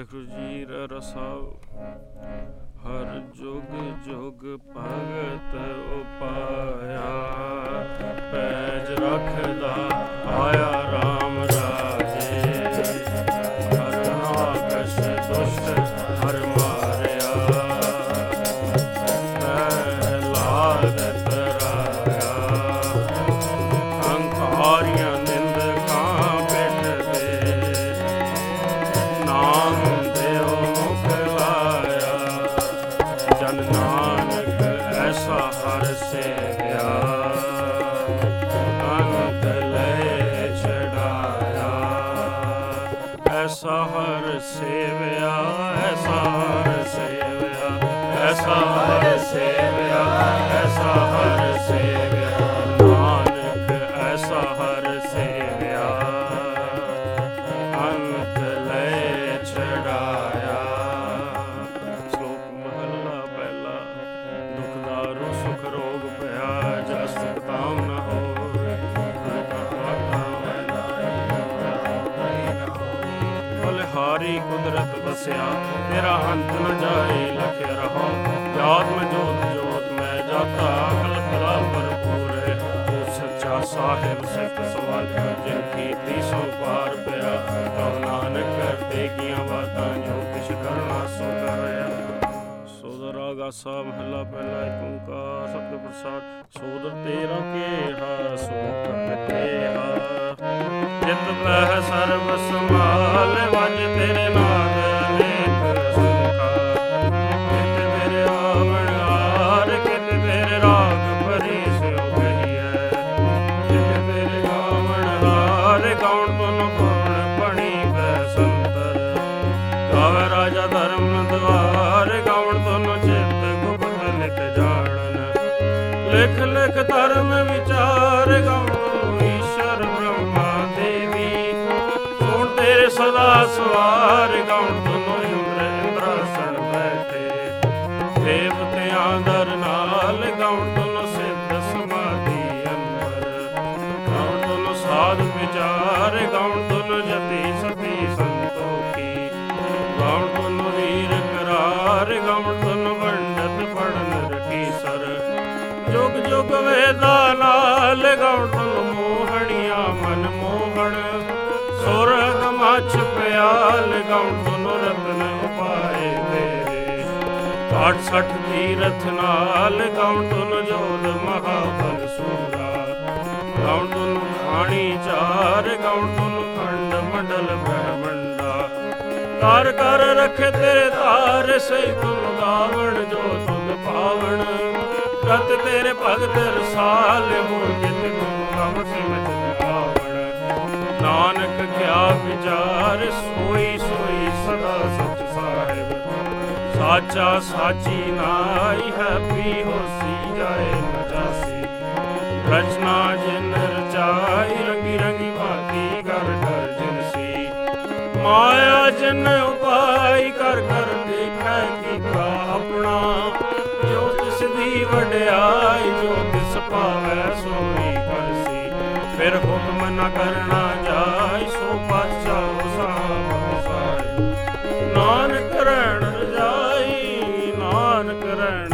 ਵਾਹਿਗੁਰੂ ਜੀ ਰਸਾਉ। ਹਰ ਜੁਗ ਜੁਗ ਭਗਤ ਉਪਾਇਆ, ਪੈਜ ਰੱਖਦਾ ਆਇਆ ਰਾਮ ਰਾਜੇ। ਹਰ ਨਾਕਸ਼ ਦੁਸ਼ਟ ਹਰ ਮਾਰਿਆ, ਪ੍ਰਹਿਲਾਦ ਤਰਾਇਆ। ਹੰਕਾਰੀਆਂ ਨਿੰਦਕਾਂ ਪਿੱਠਦੇ, ਨਾਮ ਦਿਓ ਮੁਖ ਲਾਇਆ। ਜਨ ਨਾਨਕ ਐਸਾ ਹਰ ਸੇਵਿਆ, ਅੰਤ ਲੈ ਛਡਾਇਆ। ਐਸਾ ਹਰ ਸੇਵਿਆ, ਐਸਾ ਹਰ ਸੇਵਿਆ, ਐਸਾ ਹਰ ਸੇਵਿਆ, ਐਸਾ ਹਰ ਸੇਵਿਆ। ਨਾਨਕ ਐਸਾ ਹਰ ਸੇਵਿਆ, ਅੰਤ ਲੈ ਛਡਾਇਆ। ਸ਼ਲੋਕ ਮਹਲਾ ਪਹਿਲਾ। ਦੁਖ ਦਾਰੂ ਸੁਖ ਰੋਗ ਭਇਆ, ਜਸ ਸੁਖ ਤਾਮ ਨ ਹੋਇ। ਬਲਿਹਾਰੀ ਕੁਦਰਤ ਵਸਿਆ, ਤੇਰਾ ਅੰਤ ਨ ਜਾਏ ਲਖਿ ਰਹੋ। ਜਾਤ ਮੈਂ ਜੋਤ ਜੋਤ ਮੈਂ ਜਾਤਾ, ਅਕਲ ਕਲਾ ਭਰਪੂਰ ਹੈ। ਤੂੰ ਸੱਚਾ ਸਾਹਿਬ ਸਿਫਤ ਸਵਾਰ, ਜਿਨ ਕੀਤੀ ਸੋ ਪਾਰ ਪਿਆ। ਕਹੋ ਨਾਨਕ ਕਰਤੇ ਕੀਆਂ ਬਾਤਾਂ, ਜੋ ਕਿਛ ਕਰਨਾ ਸੋ ਕਰਿਆ। ਸੋਦਰ ਆਗਾਸਾ ਮਹਲਾ ਪਹਿਲਾ। ਏਕ ਓੰਕਾਰ ਸਤਿਗੁਰ ਪ੍ਰਸਾਦ। ਸੋਦਰ ਤੇਰਾ ਕੇਹਾ ਸੋ ਪ੍ਰਭ ਤੇਹਾ, ਜਿਤ ਬਹਿ ਸਰਬ ਸੰਭਾਲ। ਵਜ ਤੇਰੇ ਨਾਦ ਅਨੇਕ ਸੰਕਾਰ, ਕਿਤ ਤੇਰੇ ਆਵਣ ਹਾਰ। ਕਿਤ ਤੇਰੇ ਰਾਗ ਭਰੀ ਸਿਉ ਕਹੀਐ, ਕਿਤ ਤੇਰੇ ਗਾਵਣ ਹਾਰ। ਗਾਉਣ ਤੁਨ ਗੁਣ ਬਣੀ ਬੈਸੰਤਰ, ਗਾਵੇ ਰਾਜਾ ਧਰਮ ਦੁਆਰ। ਗਾਉਣ ਤੁਨ ਚਿਤ ਗੁਪਤ ਲਿਖ ਜਾਣਨ, ਲਿਖ ਲਿਖ ਧਰਮ ਵਿਚਾਰ। ਗਾਉਣ ਤੁਨ ਈਸ਼ਰ ਬ੍ਰਹਮਾ ਦੇਵੀ, ਸੁਣ ਤੇਰੇ ਸਦਾ ਸਵਾਰ। ਗਾਉਣ ਤੁਨ ਇੰਦਰ ਇੰਦਰਾਸਣ ਬੈਠੇ, ਦੇਵਤਿਆਂ ਦਰ ਨਾਲ। ਗਾਉਣ ਤੁਨ ਸਿੱਧ ਸਮਾਧੀ ਅੰਦਰ, ਗਾਉਣ ਤੁਨ ਸਾਧ ਵਿਚਾਰ। ਗਾਉਣ ਤੁਨ ਜਤੀ ਸਤੀ ਸੰਤੋਖੀ, ਗਾਉਣ ਤੁਨ ਵੀਰ ਕਰਾਰ। ਗਾਉਣ ਤੁਨ ਵੰਡਤ ਪੜਨ ਰਖੀਸਰ, ਜੁਗ ਜੁਗ ਵੇਦਾਂ ਨਾਲ। ਗਾਉਣ ਤੁਨ ਮੋਹਣੀਆਂ ਮਨ ਮੋਹਣ, ਸੁਰਗ ਮਛ ਪਿਆਲ। ਗਾਉਣ ਤੁਨ ਰਤਨ ਉਪਾਏ ਤੇਰੇ, 68 ਤੀਰਥ ਨਾਲ। ਗਾਉਣ ਤੁਨ ਜੋਧ ਮਹਾਬਲ ਸੂਰਾ, ਗਾਉਣ ਤੁਨ ਖਾਣੀ ਚਾਰ। ਗਾਉਣ ਤੁਨ ਖੰਡ ਮੰਡਲ ਬ੍ਰਹਮੰਡਾ, ਕਰ ਕਰ ਰਖੇ ਤੇਰੇ ਧਾਰ। ਸਹੀ ਤੁਨ ਗਾਵਣ ਜੋ ਤੁਨ ਪਾਵਣ, ਰਤ ਤੇਰੇ ਭਗਤ ਰਸਾਲ। ਹੋ ਜਿਤ ਗੁਰੂ ਕਮ ਸਿਮਟ ਆਵਣ, ਨਾਨਕ ਕਿਆ ਵਿਚਾਰ। ਸੋਈ ਸੋਈ ਸਦਾ ਸਚ ਸਾਹਿਬ, ਸਾਚਾ ਸਾਚੀ ਨਾਈ ਹੈ। ਪੀ ਹੋਸੀ ਜਾਏ ਨ ਜਾਸੀ, ਰਚਨਾ ਜਿਨ ਰਚਾਈ। ਰੰਗੀ ਰੰਗੀ ਭਾਤੀ ਕਰ ਕਰ ਜਿਨਸੀ, ਮਾਇਆ ਜਿਨ ਉਪਾਈ। ਕਰ ਕਰ ਦੇਖੈ ਕੀਤਾ ਆਪਣਾ, ਜੋ ਤਿਸ ਦੀ ਵਡਿਆਈ। ਜੋ ਤਿਸ ਭਾਵੈ ਸੋਈ ਕਰਸੀ, ਫਿਰ ਹੁਕਮ ਨ ਕਰਨਾ ਜਾਇ। ਸੋ ਪਾਤਸ਼ਾਹ ਸਾਹਿਬ ਸਾਈ, ਨਾਨਕ ਰਹਿਣ ਰਜਾਈ, ਨਾਨਕ ਰਹਿਣ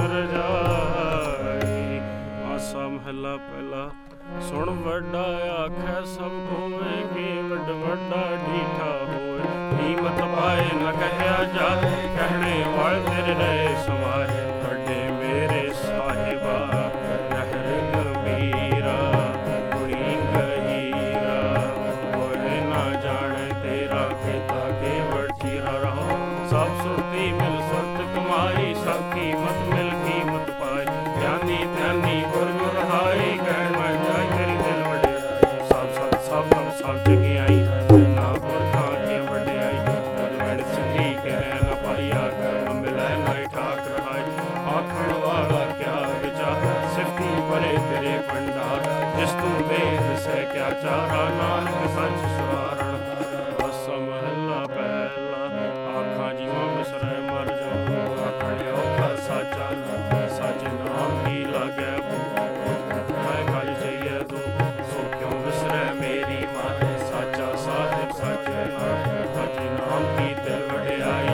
ਰਜਾਈ। ਆਸਾ ਮਹਲਾ ਪਹਿਲਾ। ਸੁਣ ਵੱਡਾ ਆਖੈ ਸਭ ਹੋਵੇ, ਕੀ ਵੱਡ ਵੱਡਾ ਢੀਠਾ ਹੋਏ। ਕੀਮਤ ਪਾਏ ਨ ਕਹਿਆ ਜਾਏ, ਕਹਿਣੇ ਵਾਲ ਤੇਰੇ ਰਹੇ ਸਮਾਏ। ਵੱਡੇ ਮੇਰੇ ਸਾਹਿਬਾ ਨਹਿਰ ਗੰਭੀਰਾ, ਗੁਣੀ ਗਹੀਰਾ। ਕੋਈ ਨਾ ਜਾਣੇ ਤੇਰਾ ਕੀਤਾ ਕੇਵੜ ਚੀਰਾ ਰਹੋ। ਸਭ ਸੁਰਤੀ ਮਿਲ ਸੁਰਤ ਕਮਾਈ, ਸਭ ਕੀਮਤ ਮਿਲ ਕੀਮਤ ਪਾਈ। ਧਿਆਨੀ ਧਿਆਨੀ ਗੁਰ ਗੁਰ ਰਹਾਈ, ਕਹਿਣ ਮੈਂ ਜਾਈ ਤੇਰੀ ਦਿਲ ਵਡਿਆਈ। ਸਭ ਸਭ ਸਭ ਸਭ ਜਗਿਆਈ, ਨਾ ਪੁਰਖਾਂ ਕੀ ਵਡਿਆਈ। ਤਦ ਮਿਲ ਸਿੱਧੀ ਕਹਿ ਨ ਪਾਈਆ, ਕਰਮ ਮਿਲੈ ਨਾ ਠਾਕ ਰਹਾਈ। ਆਖਣ ਵਾਲਾ ਕਿਆ ਵਿਚਾਰ, ਸਿਫਤੀ ਭਰੇ ਤੇਰੇ ਭੰਡਾਰ। ਜਿਸ ਤੂੰ ਵੇਦ ਸਹਿ ਕਿਆ ਚਾਰਾ, ਨਾਨਕ ਸੱਚ ਸਵਾਰਣ। ਆਸਾ ਮਹਲਾ ਪਹਿਲਾ। ਆਖਾਂ ਜੀਵਾਂ ਬਿਸਰੈ ਮਰ ਜਾਉ, ਆਖਣ ਔਖਾ ਸਾਚਾ। ਸੱਚ ਨਾਮ ਹੀ ਲਾਗੈ ਮੈਂ ਗਲ ਜਈਐ ਤੂੰ, ਸੋ ਕਿਉਂ ਵਿਸਰੈ ਮੇਰੀ ਮਨ। ਸਾਚਾ ਸਾਹਿਬ ਸੱਚ ਨਾਮ, ਸੱਚ ਨਾਮ ਕੀ ਦਿਲ ਵਡਿਆਈ।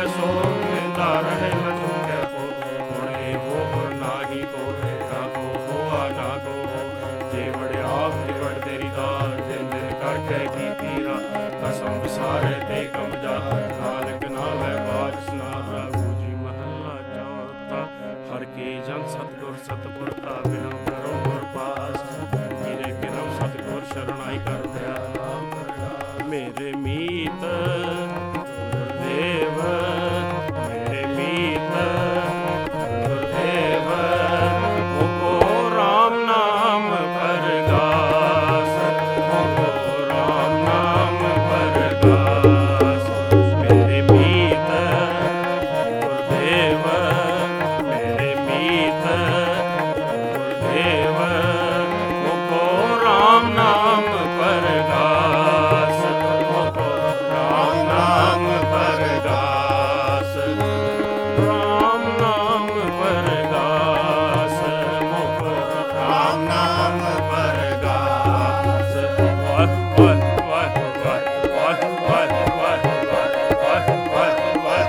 सो मेंदा रहे न चुके को होने हो नाही को ना को होआ ना को जे बड़े आप की बड़ तेरी दाल जिन दिन करके की तीरा कसम विसारे ते कम जा नानक नाम है बाज ना राघु जी महला चौथा हर के जन सतगुर सतपुरता बिना करो और पास मेरे बिना सतगुर शरणाई कर दया मेरे मीत गुरुदेव मेरे मीत गुरुदेव मुको राम नाम परगास मुको राम नाम परगास मेरे मीत गुरुदेव मेरे मीत गुरुदेव मुको राम नाम परगास मुको राम नाम परगास राम नाम परगास मुको राम नाम परगास वाह वाह वाह वाह वाह वाह वाह वाह वाह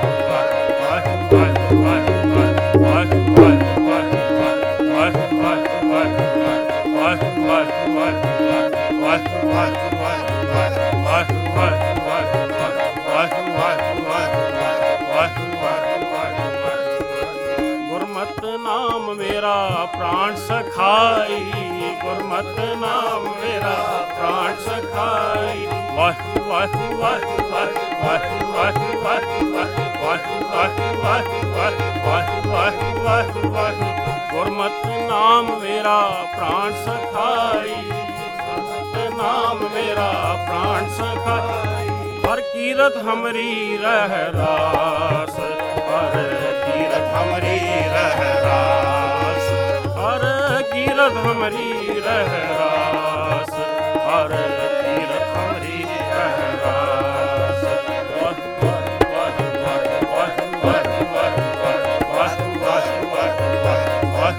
गुरमत नाम मेरा प्राण सखाई गुरमत नाम मेरा प्राण सखाई वाह वाह वाह वाह वाह वाह वाह वाह वाह वाह वाह वाह वाह वाह वाह गुरमत नाम मेरा प्राण सखाई गुरमत नाम मेरा प्राण सखाई हर कीरत हमरी रह रास हर कीरत हमरी रह रास हर कीरत हमरी रह रास हर कीरत हमरी रह रास वाह वाह वाह वाह वाह वाह वाह वाह वाह वाह वाह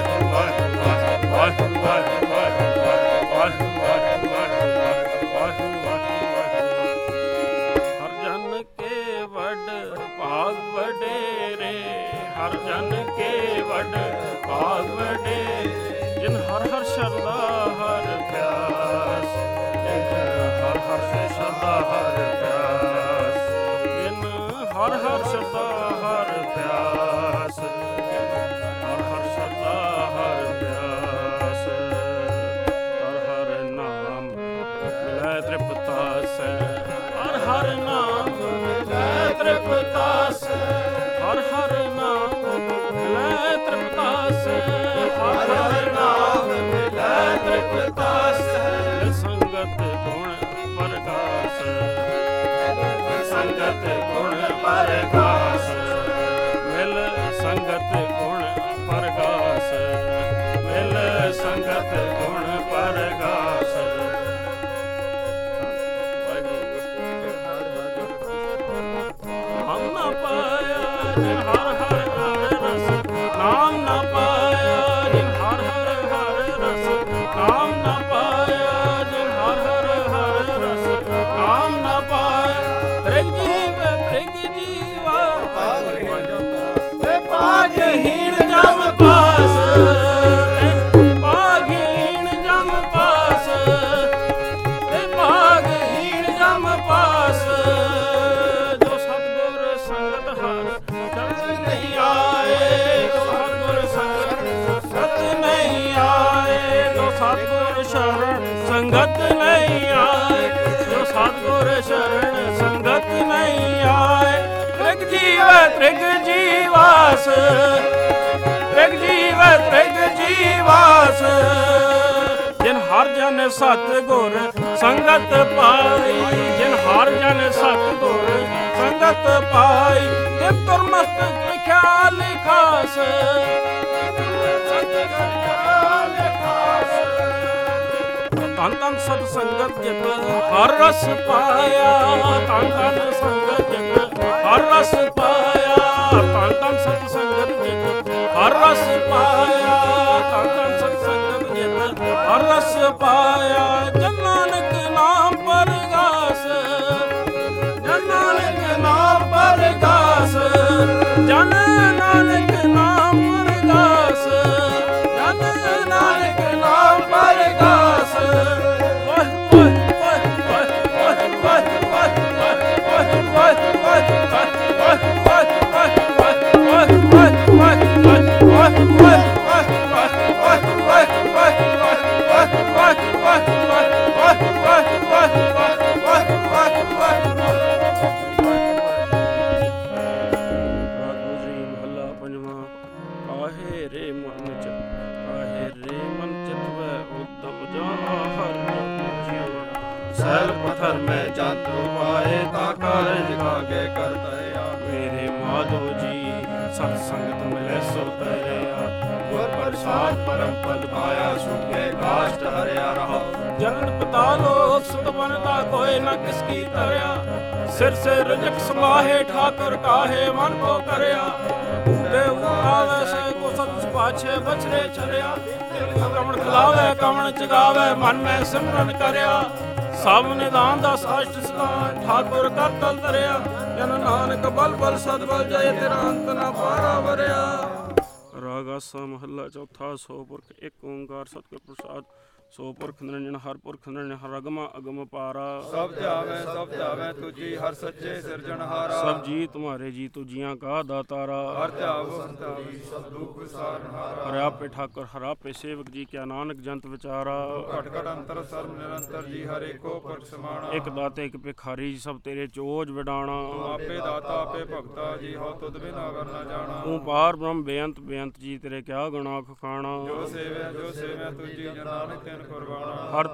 हर जन के वड भाग वडेरे हर जन के वड भाग वडे जिन हर हर शरदा हर प्यास जिन हर हर शरदा हर प्यास जिन हर हर शरदा हर प्यास हर हर शरदा हर प्यास हर हर नाम मिलै तृप्तास हर हर नाम मिलै तृप्तास हर हर नाम मिलै तृप्तास हर हर नाम मिलै तृप्तास संगत गुण परगास संगत गुण परगास मिल संगत गुण परगास मिल संगत गुण परगास हम न पाया जिन हर हर हर रस नाम न पाया जिन हर हर हर रस नाम न पाया जिन हर हर हर रस नाम न पाया त्रिग जीवा पागहीन जम पास पागहीन जम पास पागहीन जम पास जो सतगुर संगत हर शरण नहीं आए जो सतगुर संगत नहीं आए जो सतगुर शरण संगत नहीं आए जो सतगुर शरण संगत नहीं आए त्रिग जीवास त्रिग जीवास जिन हर जन सतगुर संगत पाई जिन हर जन सतगुर संगत पाई जिन तुरमस्तक लिखा लिखास तन तन सत संगत जित हर रस पाया तन तन संगत जित हर रस पाया तन तन सत संगत जित हर रस पाया तन तन सत संगत जित हर रस पाया जन नानक नाम परगास जन नानक नाम परगास ਸੈਲ ਪਥਰ ਮੈਂ ਜੰਤ ਉਪਾਏ ਤਾ ਕਾਰਜ ਕਾਗੇ ਕਰ ਤਰਿਆ ਮੇਰੇ ਮਾਧੋ ਜੀ ਸਤ ਸੰਗਤ ਮਿਲੇ ਸੋ ਤਰਿਆ ਗੁਰ ਪ੍ਰਸਾਦ ਪਰਮ ਪਦ ਪਾਇਆ ਸੁਖੇ ਕਾਸ਼ਟ ਹਰਿਆ ਰਹਾ ਜਨਨ ਪਿਤਾ ਲੋਕ ਸੁਤ ਬਨਤਾ ਕੋਇ ਨ ਕਿਸ ਕੀ ਤਰਿਆ ਸਿਰ ਸੇ ਰਜਕ ਸਮਾਹੇ ਠਾਕੁਰ ਕਾਹੇ ਮਨ ਕੋ ਕਰਿਆ ਉਡੇ ਉਤਾਵੇ ਸੇ ਕੋ ਸਤ ਪਾਛੇ ਬਚਰੇ ਚਰਿਆ ਕਮਣ ਖਲਾਵੇ ਕਮਣ ਚਗਾਵੇ ਮਨ ਮੈਂ ਸਿਮਰਨ ਕਰਿਆ ਸਭ ਨਿਦਾਨ ਦਾ ਸਾਸ਼ਟ ਸਦਾਨ ਠਾਕੁਰ ਕਰ ਤਲ ਧਰਿਆ ਜਨ ਨਾਨਕ ਬਲ ਬਲ ਸਦ ਬਲ ਜਾਏ ਤੇਰਾ ਅੰਤ ਨਾ ਪਾਰਾ ਵਰਿਆ। ਰਾਗ ਆਸਾ ਮਹੱਲਾ ਚੌਥਾ। ਸੋ ਪੁਰਖ ਇੱਕ ਓੰਕਾਰ ਸਤਿਗੁਰ ਪ੍ਰਸਾਦ ਸੋ ਪੁਰਖ ਨਿਰੰਜਨ ਹਰ ਪੁਰਖ ਨਿਰੰਜਨ ਹਰ ਅਗਮ ਅਗਮ ਪਾਰਾ ਸਭ ਧਿਆਵੇਂ ਤੁਝੀ ਹਰ ਸੱਚੇ ਸਿਰਜਣਹਾਰਾ ਸਭ ਜੀ ਤੁਮਾਰੇ ਜੀ ਤੁਜੀਆਂ ਕਾ ਦਾਤਾਰਾ ਹਰ ਧਿਆਵੋ ਸੰਤਾਵੀ ਸਭ ਦੁਖ ਸਾਰਨਹਾਰਾ ਹਰ ਆਪੇ ਠਾਕੁਰ ਹਰ ਆਪੇ ਸੇਵਕ ਜੀ ਕਿਆ ਨਾਨਕ ਜੰਤ ਵਿਚਾਰਾ ਘਟ ਘਟ ਅੰਤਰ ਸਰਬ ਨਿਰੰਤਰ ਜੀ ਹਰ ਏਕੋ ਪੁਰਖ ਸਮਾਣਾ ਇੱਕ ਦਾਤੇ ਇੱਕ ਭਿਖਾਰੀ ਜੀ ਸਭ ਤੇਰੇ ਚੋਜ ਵਿਡਾਣਾ ਤੂੰ ਆਪੇ ਦਾਤਾ ਆਪੇ ਭਗਤਾ ਜੀ ਹੋ ਤੁਧ ਬਿਨਾ ਵਰ ਨਾ ਜਾਣਾ ਤੂੰ ਪਾਰ ਬ੍ਰਹਮ ਬੇਅੰਤ ਬੇਅੰਤ ਜੀ ਤੇਰੇ ਕਿਆ ਗੁਣਾ ਖਖਾਣਾ ਜੋ ਸੇਵਿਆ ਤੁਝੀ ਜਨ ਨਾਨਕ ਤੈਨ ਕੁਰਬਾਨਾ ਹਰ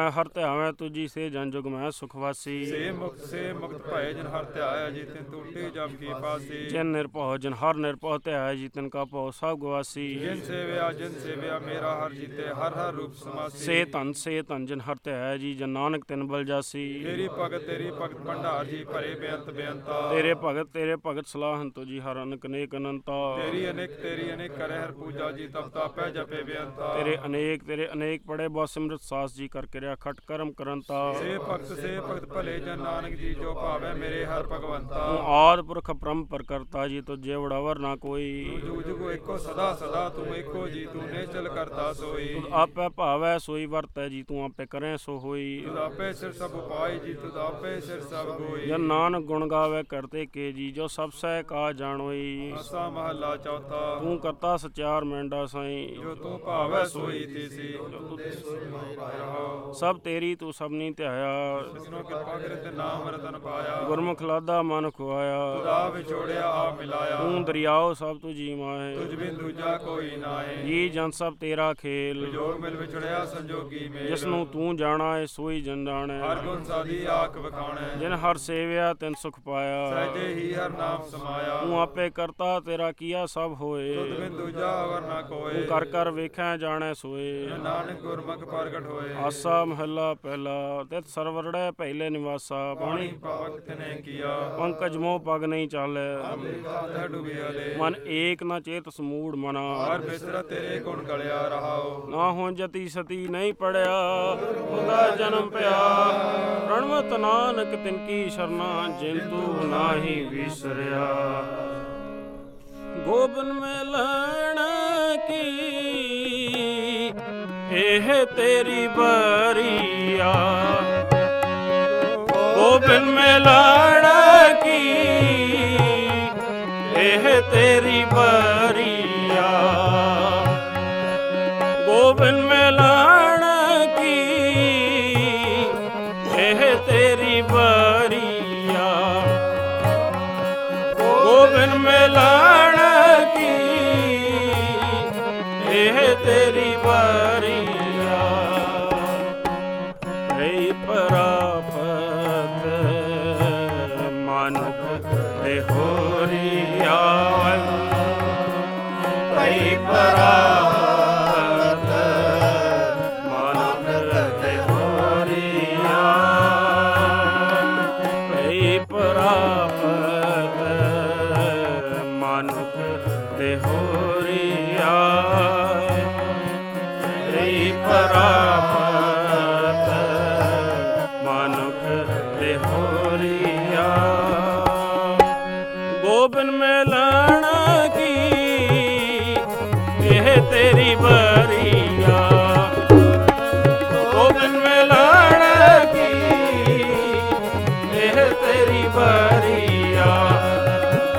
ਧਿਆਵੈ ਤੁਜੀ ਸੇ ਜਨ ਜੁਗ ਮੈਂ ਸੁਖ ਵਾਸੀ ਸੇ ਮੁਕਤ ਭਏ ਜਨ ਹਰ ਧਿਆਇਆ ਜੀ ਤਿਨ ਟੂਟੀ ਜਮ ਕੀ ਪਾਸੀ ਜਿਨ ਨਿਰਭਉ ਜਨ ਹਰ ਨਿਰਭਉ ਧਿਆਇਆ ਜੀ ਤਿਨ ਕਾ ਭਉ ਸਭ ਗਵਾਸੀ ਜਿਨ ਸੇਵਿਆ ਮੇਰਾ ਹਰ ਜੀਤੇ ਹਰ ਹਰ ਰੂਪ ਸਮਾਸੀ ਸੇ ਧਨ ਜਨ ਹਰ ਧਿਆਇਆ ਜੀ ਜਨ ਨਾਨਕ ਤਿਨ ਬਲ ਜਾਸੀ ਤੇਰੀ ਭਗਤ ਭੰਡਾਰ ਜੀ ਭਰੇ ਬੇਅੰਤਾ ਤੇਰੇ ਭਗਤ ਸਲਾਹਨ ਤੁਜੀ ਹਰ ਅਨਕ ਅਨੇਕ ਅਨੰਤਾ ਤੇਰੀ ਅਨੇਕ ਕਰੇ ਹਰ ਪੂਜਾ ਜੀ ਤਪ ਤਾਪੈ ਜਪੇ ਬੇਅੰਤਾ ਤੇਰੇ ਅਨੇਕ ਪੜੇ ਬਾ ਸਿਮਰਤ ਸਾਸ ਜੀ ਕਰ ਕਿਰਿਆ ਖਟ ਕਰਮ ਕਰੰਤਾ ਸੇ ਭਗਤ ਭਲੇ ਜਨ ਨਾਨਕ ਜੀ ਜੋ ਭਾਵੇ ਮੇਰੇ ਹਰ ਭਗਵੰਤਾ ਤੂੰ ਆਦਿ ਪੁਰਖ ਪਰੰਪਰ ਕਰਤਾ ਜੀ ਤੁਝੇ ਵਡਾਵਰ ਨਾ ਕੋਈ ਜੁਗ ਜੁਗ ਏਕੋ ਸਦਾ ਤੂੰ ਏਕੋ ਜੀ ਤੂੰ ਨਿਚਲ ਕਰਤਾ ਸੋਈ ਤੁਧ ਆਪੇ ਭਾਵੈ ਸੋਈ ਵਰਤੈ ਜੀ ਤੂੰ ਆਪੇ ਕਰੈ ਸੋ ਹੋਈ ਤੁਧ ਆਪੇ ਸਿਰ ਸਭ ਉਪਾਈ ਜੀ ਤੁਧ ਆਪੇ ਸਿਰ ਸਭ ਗੋਈ ਜਨ ਨਾਨਕ ਗੁਣ ਗਾਵੇ ਕਰਤੇ ਕੇ ਜੀ ਜੋ ਸਭ ਸਹਿ ਕਾ ਜਾਣੋਈ ਆਸਾ ਮਹੱਲਾ ਚੌਥਾ। ਤੂੰ ਕਰਤਾ ਸਚਿਆਰ ਮੈਂਡਾ ਸਾਈ ਜੋ ਤੂੰ ਭਾਵੈ ਸੋਈ ਤੀਸੀ ਸਭ ਤੇਰੀ ਤੂੰ ਸਭਨੀ ਧਿਆਇਆ ਜਿਸਨੂੰ ਕਿਰਪਾ ਕਰੇ ਤੇ ਨਾਮ ਰਤਨ ਪਾਇਆ ਗੁਰਮੁਖ ਲਾਦਾ ਮਨ ਖੁਆਇਆ ਤੁਦਾ ਵਿਛੋੜਿਆ ਆ ਮਿਲਾਇਆ ਤੂੰ ਦਰਿਆਓ ਸਭ ਤੁਜੀ ਮਾਏ ਤੁਝ ਬਿਨ ਦੂਜਾ ਕੋਈ ਨਾਏ ਜੀ ਜਨ ਸਭ ਤੇਰਾ ਖੇਲ ਜੋਗ ਮਿਲ ਵਿਛੜਿਆ ਸੰਜੋਗੀ ਮੇਲ ਜਿਸ ਨੂੰ ਤੂੰ ਜਾਣਾ ਏ ਸੋਈ ਜਨ ਜਾਣੈ ਹਰ ਗੁਣ ਸਾਦੀ ਆਖ ਵਖਾਣੈ ਜਿਨ ਹਰ ਸੇਵਿਆ ਤਿਨ ਸੁਖ ਪਾਇਆ ਸਹਿਜੇ ਹੀ ਹਰ ਨਾਮ ਸਮਾਇਆ ਤੂੰ ਆਪੇ ਕਰਤਾ ਤੇਰਾ ਕੀਆ ਸਭ ਹੋਏ ਤੁਧ ਬਿਨ ਦੂਜਾ ਅਵਰ ਨਾ ਕੋਏ ਤੂੰ ਕਰ ਕਰ ਵੇਖੈ ਜਾਣੈ ਸੋਏ ਨਾਨਕ ਗੁਰਮੁਖ ਪ੍ਰਗਟ ਹੋਏ ਆਸਾ ਮਹੱਲਾ ਪਹਿਲਾ ਤਿਤ ਸਰਵਰੜੈ ਪਹਿਲੇ ਨਿਵਾਸਾ ਪਾਣੀ ਪਾਵਕ ਤਨੇ ਕੀਆ ਪੰਕਜ ਮੋਹ ਪਗ ਨਹੀਂ ਚਾਲੈ ਆਧਾ ਡੁਬਿਆ ਲੈ ਮਨ ਏਕ ਨ ਚੇਤ ਸਮੂੜ ਮਨਾ ਹਰ ਬਿਸਰਾ ਤੇਰੇ ਗੁਣ ਗਲਿਆ ਰਹਾਓ ਨਾ ਹੋਂ ਜਤੀ ਸਤੀ ਨਹੀਂ ਪੜਿਆ ਉਹਦਾ ਜਨਮ ਪਿਆ ਪ੍ਰਣਵਤ ਨਾਨਕ ਤਿਨ ਕੀ ਸ਼ਰਨਾ ਜਿਨ ਤੂੰ ਨਾਹੀ ਵਿਸਰਿਆ ਗੋਬਿੰਦ ਮਿਲਣ ਕੀ ਇਹ ਤੇਰੀ ਬਰੀਆ ਗੋਬਿੰਦ ਮਿਲਣ ਕੀ ਇਹ ਤੇਰੀ ਬਰੀਆ ਗੋਬਿੰਦ ਮਿਲਣ ਕੀ ਇਹ ਤੇਰੀ ਬਰੀਆ ਗੋਬਿੰਦ ਮਿਲਣ ਕੀ ਇਹ ਤੇਰੀ ਬਰੀਆ ਹੈ ਪ੍ਰਾਪਤ ਮਨੁਖ ਦੇ ਹੋਰੀਆ ਹੈ ਪ੍ਰਾਪਤ ਮਨੁਖ ਦੇ ਹੋਰੀਆ ਹੈ ਪ੍ਰਾਪਤ ਮਨੁਖ ਦੇ ਹੋਰੀਆ ਹੈ ਪ੍ਰਾਪਤ ਮਨੁਖ ਦੇ ਹੋਰੀਆ ਗੋਬਿੰਦ ਮਿਲਣ ਕੀ ਇਹ ਤੇਰੀ ਬਰੀਆ ਗੋਬਿੰਦ ਮਿਲਣ ਕੀ ਇਹ ਤੇਰੀ ਬਰੀਆ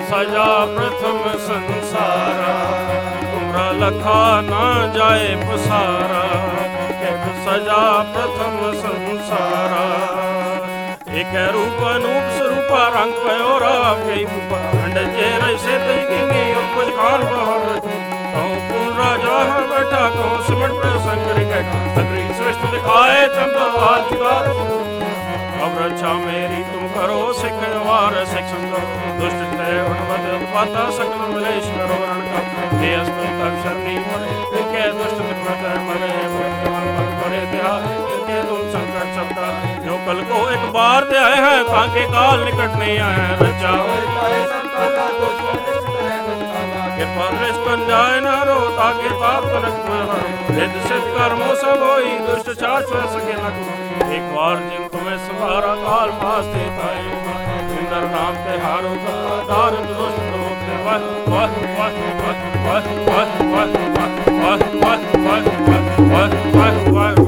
सजा प्रथम संसारा, तुमरा लखा ना जाए पसारा, कित सजा प्रथम संसारा। एक रूप अनूप स्वरूपा रंग पयोरा कई खंड जेर से तैगे और कुछ खान बहर तो पूर्ण राजा बैठा को सिमट पर संकर के सगरी सृष्टि दिखाए चंद्रवाद का। अब रक्षा मेरी तुम करो सिख वार सिख संग दुष्ट ते उठवत उत्पाता सकल मलेश करो रण का हे अस्तु तब शरणी मरे के दुष्ट दुष्ट मरे मन परे त्या के तुम संकट सबका जो कल को एक बार ते आए हैं ताके काल निकट नहीं आए हैं रचा कृपा दृष्टि जाए न रो ताके पाप कनक में हरो रिद सिद्ध कर्मों सब होई दुष्ट शाश्वत सके न एक बार जिन तुम्हें सवारा काल पास देता है इंद्र नाम ते हारो का दार दुष्ट लोग ते वाह वाह वाह वाह वाह वाह वाह वाह वाह वाह वाह वाह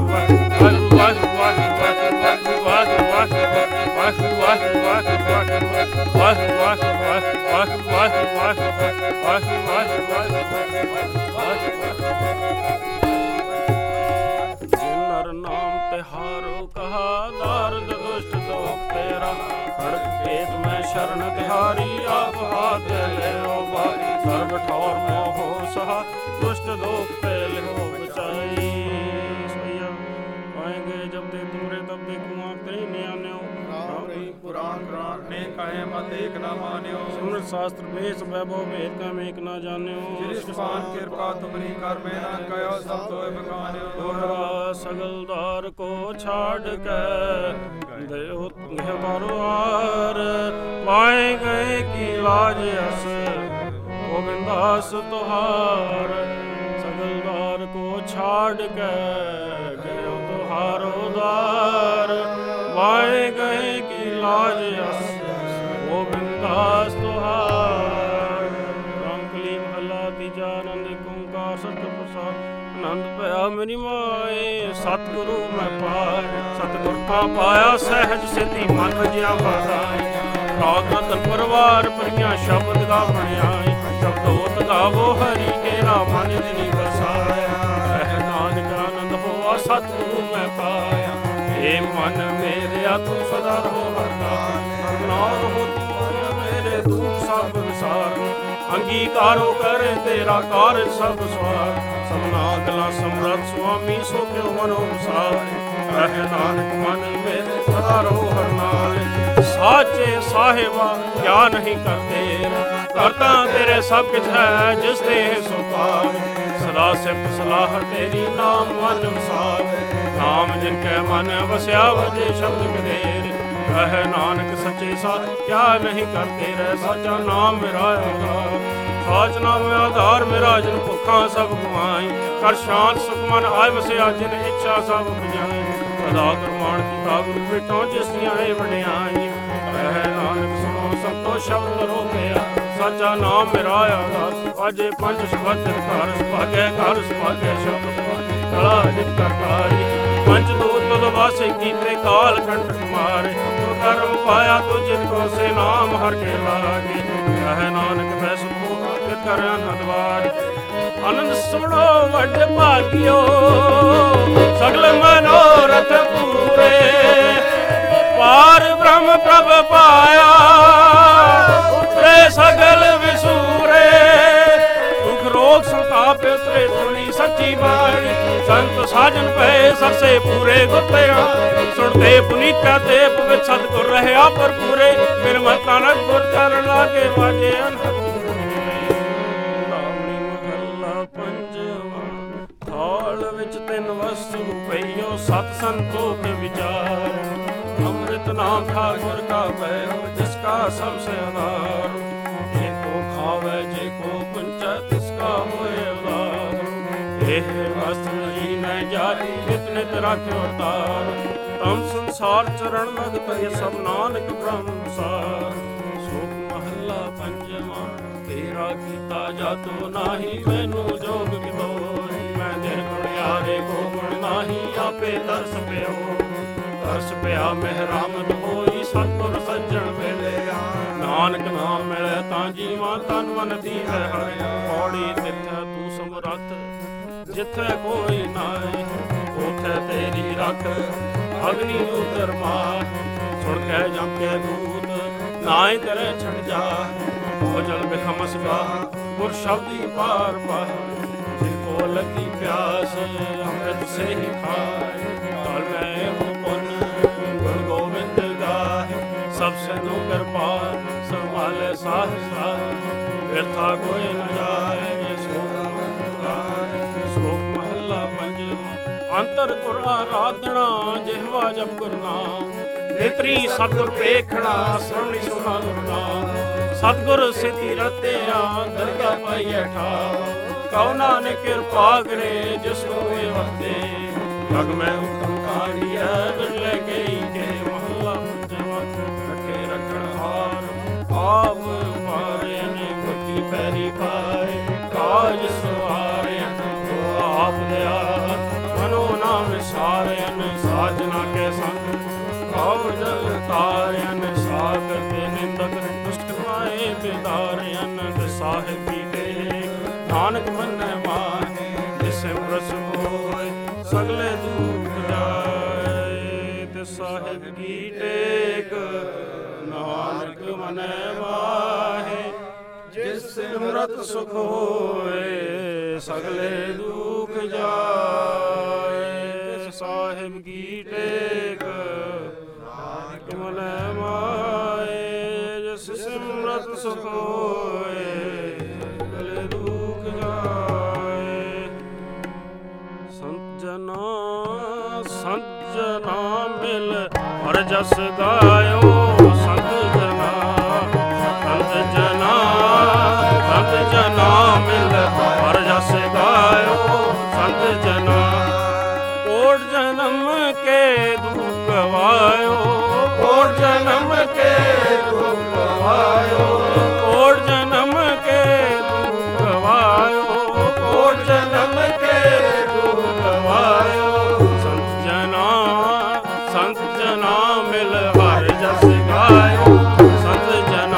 जिनर नाम तिहारो कहा दारद दुष्ट दोख तेरा खड़क भेद में शरण तिहारी आप हाथ ले लो बारी सर्व ठौर मोहो सहा दुष्ट दोख ते लो बचाई। आएंगे जब दे तुमरे तब देखूं आप तेरी नियान्यो पुराण पुराण ने कहे मत एक न मान्यो सिमरत शास्त्र वेश वैभव भेद का एक न जान्यो श्रीष्ठान कृपा तुमरी कर में न कयो सब तो बखान्यो दोहरा सगल दार को छाड़ के दयो परवार पाए गए की लाज अस गोविंदास तुहार सगल दार को छाड़ के गयो तुहारो दार पाए गए की लाज अस गोविंदास तुहार। रामकली महला तीजा आनंद ओंकार सत्य प्रसाद आनंद पाया मेरी माए सतगुरु मैं पाए सतगुर का पाया सहज सिद्धि मन जिया बसाई राग रतन परिवार परिया शब्द गा बनियाई शब्दोत गावो हरि केरा मन जिनी बसाया रह नानक आनंद होआ सतगुरु मैं पाया हे मन मेरे तू सदा रहो वरदान नाम हो तू मेरे तू सब विसार अंगीकारो करे तेरा कार्य सब स्वार सबना गला समरथ स्वामी सो क्यों मनोसार रह नानक मन मेरे सदा रहो हर नाल साचे साहिबा क्या नहीं करते करता तेरे सब कुछ है जिस दे सो पार सदा सिफ्त सलाह तेरी नाम मन विसार नाम जिनके मन वस्या वजे शब्द कदेर कह नानक सच्चे साथ क्या नहीं करते रह साचा नाम मेरा आधार साच नाम आधार मेरा जिन भुखा सब घुमाई कर शांत सुख मन आय वस्या जिन इच्छा सब बुझाई सदा गुरमान की काबुल बेटों जिसदियां वड्याई कह नानक सुनो सब तो शब्द रो गया साचा नाम मेरा आधार अजे पंच शब्द कर सुभागे शब्द कला जित करतारी पंच दूत वासे कीते काल कंठ मारे तो कर्म पाया तो जिनको से नाम हर के लागे कह नानक मैं सुखो कर आनंदवार आनंद सुनो वड भागियो सगल मनोरथ पूरे पार ब्रह्म प्रभ पाया उतरे सगल विसूरे दुख रोग संताप उतरे सुनी सच्ची बाणी संत साजन पे सरसे पूरे गुत्या सुनते पुनीता ते पवित्र सतगुर रहया पर पूरे फिर मत नानक गुर चरण लागे बाजे लावणी महला पंजवा थाल विच तिन वस्तु पईयो सत संतोख विचार अमृत नाम ठाकुर का पैरो जिसका सबसे आधार जे को खावे जे को कुंचा तिसका होए उदार वस्त्र ही न जारी नित नित राख्यो तार तम संसार चरण लगत ये सब नानक ब्रह्म सार शोक महला पंजवा तेरा कीता जातो नाही मैनू जोग कितो मैं दिल गुणियारे को गुण नाही आपे तरस प्यो तरस प्या मेहरामत होई सतगुर सज्जन मिले ਨਾਨਕ ਨਾਮ ਮਿਲੇ ਤਾਂ ਜੀਵਾਂ ਤਨ ਮਨ ਦੀਵੈ ਹਰਿ। ਪੌੜੀ ਤਿੱਥੈ ਤੂੰ ਸਮਰੱਥ ਜਿੱਥੇ ਕੋਈ ਨਾਏ, ਉਥੇ ਤੇਰੀ ਰੱਖ ਅਗਨੀ ਉਦਰ ਮਾਰ। ਸੁਣ ਕੇ ਜਮ ਕੇ ਦੂਤ ਨਾਏ ਤੇਰੇ ਛੜ ਜਾ, ਹੋ ਜਲ ਬਿਖਮ ਸਗਾ ਗੁਰ ਸ਼ਬਦੀ ਪਾਰ ਪਾਰ। ਜਿਨ ਕੋ ਲਗੀ ਪਿਆਸ ਅੰਮ੍ਰਿਤ ਸੇ ਹੀ ਖਾਏ, ਕਾਲ ਮੈਂ ਹੂੰ ਪੁੰਨ ਗੁਰ ਗੋਬਿੰਦ ਗਾਏ। ਸਭ ਸਿਧੂ ਕਿਰਪਾਲ ਸੰਭਾਲੇ ਸਾਹ ਸਾਹ, ਬਿਰਥਾ ਕੋਈ ਨ ਜਾਏ ਜੇ ਸ਼ਲੋਕ ਮਹੱਲਾ ਪੰਜਵਾਂ। ਅੰਤਰ ਗੁਰ ਆਰਾਧਨਾ ਜਿਹਵਾ ਜਪ ਗੁਰ ਨਾਮ, ਨੇਤਰੀ ਸਤਿਗੁਰ ਵੇਖਣਾ ਸਰਵਣੀ ਸੁਣਾ ਗੁਰ ਨਾਮ। ਸਤਿਗੁਰ ਸਿਧੀ ਰਤਿਆ ਦਰਗਾ ਪਾਈਐ ਠਾਉ, ਕਉ ਨਾਨਕ ਕਿਰਪਾ ਕਰੇ ਜਿਸ ਹੋਏ ਵਰਤੇ। ਜਗ ਮੈਂ ਉਤਮ ਕਾੜੀਐ ਬਿਰਲੇ ਗਈ ਕੇ, ਮਹੱਲਾ ਪੰਜਵਾਂ। ਰੱਖੇ ਰੱਖਣ ਹਾਰ ਆਪ ਮਾਰੇ ਨੇ, ਗੁਰਤੀ ਪੈਰੀ ਪਾਏ ਕਾਜ ਸਵਾਰਿਆ। ਆਪ ਦਿਆਲ ਮਨੋ ਨਾ ਵਿਸਾਰਿਆਨ, ਸਾਜਨਾ ਕੇ ਸੰਗ ਕਾਉ ਜਲ ਤਾਰਿਆਨ। ਸਾਗਰ ਤੇ ਨਿੰਦਕ ਦੁਸ਼ਟ ਕਮਾਏ ਬਿਦਾਰਿਆਨ। ਸਾਹਿਬ ਕੀ ਟੇਕ ਨਾਨਕ ਮੰਨੈ ਮਾਹੇ, ਜਿਸ ਸਿਮਰਤ ਹੋਏ ਸਗਲੇ ਦੁਖ ਜਾਏ। ਤੇ ਸਾਹਿਬ ਕੀ ਟੇਕ ਨਾਨਕ ਮੰਨੈ ਮਾਹੇ, ਜਿਸ ਸਿਮਰਤ ਸੁਖ ਹੋਏ ਸਗਲੇ ਦੁਖ ਜਾਏ। ਸਾਹਿਬ ਕੀ ਟੇਕ ਨਾਨਕ ਮੰਨੈ ਮਾਹੇ, ਜਿਸ ਸਿਮਰਤ ਸੁਖ ਹੋਏ ਸਗਲੇ ਦੁਖ ਜਾਏ। ਸੰਤ ਜਨਾ ਮਿਲ ਹਰ ਜਸ ਗਾਇਓ, ਸੰਤ ਜਨਾ ਮਿਲ ਹਰ ਜਸ ਗਾਇਓ। ਸੰਤ ਜਨਾ ਕੋਟ ਜਨਮ ਕੇ ਦੁਖ ਗਵਾਇਓ, ਕੋਟ ਜਨਮ ਕੇ ਦੁਖ ਗਵਾਇਓ। ਕੋਟ ਜਨਮ ਕੇ ਦੁਖ ਗਵਾਇਓ, ਕੋਟ ਜਨਮ ਕੇ ਦੁਖ ਗਵਾਇਓ। ਸੰਤ ਜਨਾ ਮਿਲ ਹਰ ਜਸ ਗਾਇਓ। ਸੰਤ ਜਨਾ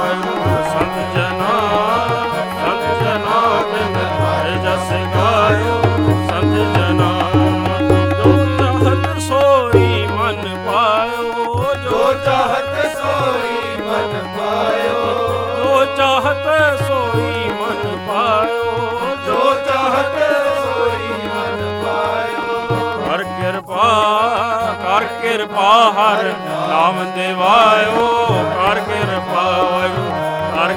ਮਿਲ ਹਰ ਜਸ ਗਾਇਓ। ਸੰਤ ਜਨਾ ਜੋ ਚਾਹਤ ਸੋਈ ਮਨ ਪਾਇਓ, ਜੋ ਚਾਹਤ ਸੋਈ ਮਨ ਪਾਇਓ। ਜੋ ਚਾਹਤ ਸੋਈ ਮਨ ਪਾਇਓ, ਜੋ ਚਾਹਤ ਸੋਈ ਮਨ ਪਾਇਓ। ਕਰ ਕਿਰਪਾ ਹਰ ਨਾਮ ਦੇਵਾਇਓ। ਕਰ ਕਿਰਪਾ ਵਾਹਿਗੁਰੂ, ਕਰ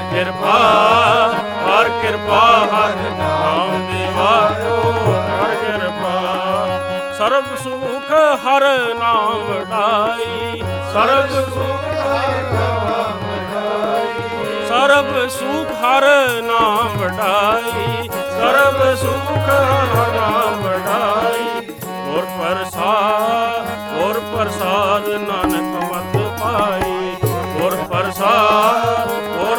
ਕਿਰਪਾ ਹਰ ਨਾਮ ਦੇਵਾਇਓ। ਕਰ ਕਿਰਪਾ ਸਰਬ ਸੁਖ ਹਰ ਨਾਮ ਵਡਾਈ, ਸਰਬ ਸੁਖ ਹਰ ਨਾਮ ਵਡਾਈ। ਸਰਬ ਸੁਖ ਹਰ ਨਾਮ ਵਡਾਈ, ਸਰਬ ਸੁਖ ਹਰ ਨਾਮ ਵਡਾਈ। ਗੁਰ ਪ੍ਰਸਾਦ ਨਾਨਕ ਮਤ ਪਾਈ, ਗੁਰ ਪ੍ਰਸਾਦ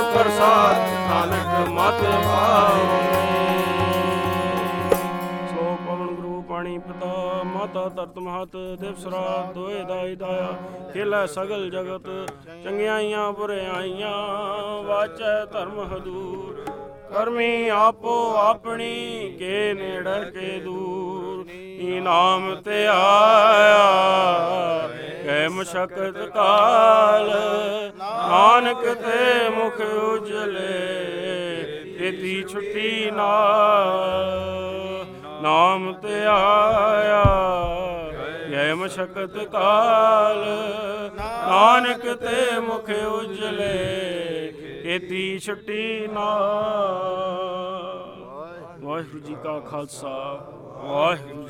ਨਾਨਕ ਮਤ ਪਾਈ। ਸੋ ਪਵਨ ਗੁਰੂ ਪਾਣੀ ਪਿਤਾ ਮਾਤਾ ਧਰਤ ਮਹਤ ਦਿਵ ਸਰਾਤ ਦੋਏ ਦਾਈ ਦਾਇਆ। ਖੇਲੇ ਸਗਲ ਜਗਤ ਚੰਗਿਆਈਆਂ ਬੁਰਿਆਈਆਂ, ਵਾਚੈ ਧਰਮ ਹਦੂਰ। ਕਰਮੀ ਆਪੋ ਆਪਣੀ ਕੇ ਨੇੜੇ ਕੇ ਦੂਰ। ਇਨਾਮ ਤੇ ਆਇਆ ਕੈ ਮਸ਼ਕਤ ਕਾਲ, ਨਾਨਕ ਤੇ ਮੁਖ ਉਜਲੇ ਤੇਤੀ ਛੁੱਟੀ ਨਾਲ। ਨਾਮ ਤੇ ਆਇਆ ਕੈ ਮਸ਼ਕਤ ਕਾਲ, ਨਾਨਕ ਤੇ ਮੁਖ ਉਜਲੇ ਤੇਤੀ ਛੁੱਟੀ ਨਾਲ। ਵਾਹਿਗੁਰੂ ਜੀ ਕਾ ਖਾਲਸਾ, ਵਾਹਿਗੁਰੂ